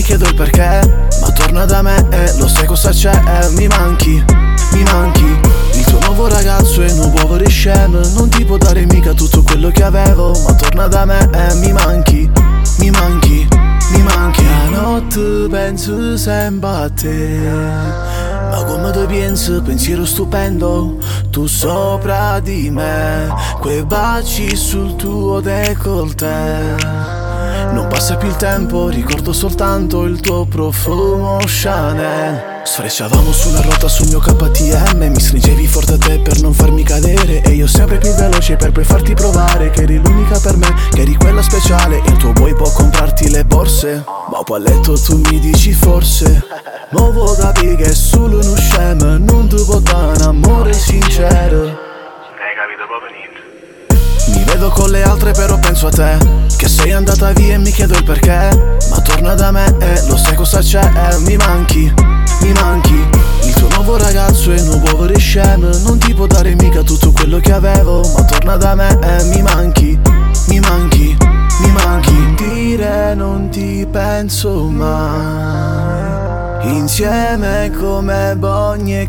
chiedo il perché, ma torna da me e lo sai cosa c'è, mi manchi, mi manchi. Il tuo nuovo ragazzo è un uovo di scemo, non ti può dare mica tutto quello che avevo, ma torna da me e mi manchi, mi manchi, mi manchi. La notte penso sempre a te, ma come tu pensi, pensiero stupendo, tu sopra di me, quei baci sul tuo décolleté. Non passa più il tempo, ricordo soltanto il tuo profumo Chanel. Sfrecciavamo su una ruota sul mio KTM, mi stringevi forte a te per non farmi cadere, e io sempre più veloce per poi farti provare che eri l'unica per me, che eri quella speciale. E il tuo boy può comprarti le borse, ma poi a letto tu mi dici forse. Nuovo capi che è solo uno scemo, non ti può dare un amore sincero. Hai capito proprio niente. Mi vedo con le altre però penso a te, che sei andata via e mi chiedo il perché, ma torna da me e lo sai cosa c'è, mi manchi, mi manchi. Il tuo nuovo ragazzo è un uovo di scemo, non ti può dare mica tutto quello che avevo, ma torna da me e mi manchi, mi manchi, mi manchi. Dire non ti penso mai, insieme come Bonnie e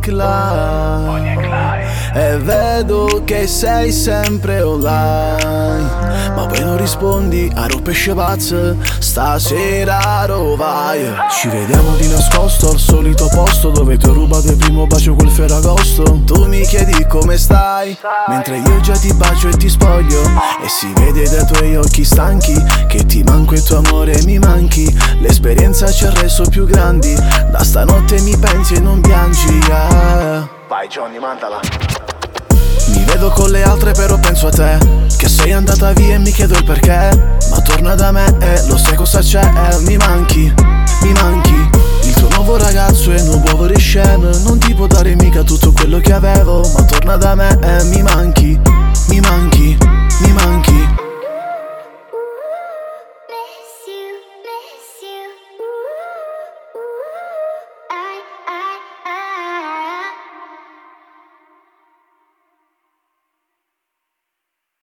Clyde, e vedo che sei sempre online, ma poi non rispondi a pesce pazzo, stasera rovai. Ci vediamo di nascosto al solito posto dove ti ho rubato il primo bacio quel Ferragosto. Tu mi chiedi come stai, mentre io già ti bacio e ti spoglio, e si vede dai tuoi occhi stanchi che ti manco e tuo amore mi manchi. L'esperienza ci ha reso più grandi, da stanotte mi pensi e non piangi, Vai Johnny, mandala. Mi vedo con le altre però penso a te, che sei andata via e mi chiedo il perché, ma torna da me e lo sai cosa c'è, mi manchi, mi manchi. Il tuo nuovo ragazzo è un uovo di scemo, non ti può dare mica tutto quello che avevo, ma torna da me